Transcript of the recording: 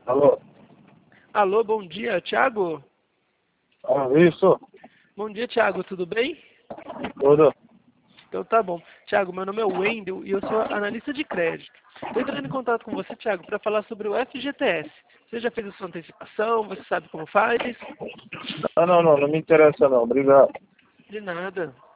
Alô? Alô, bom dia, Thiago? Isso? Bom dia, Thiago, tudo bem? Tudo? Então tá bom. Thiago, meu nome é Wendel e eu sou analista de crédito. Estou entrando em contato com você, Thiago, para falar sobre o FGTS. Você já fez a sua antecipação? Você sabe como faz? Não me interessa não, obrigado. De nada.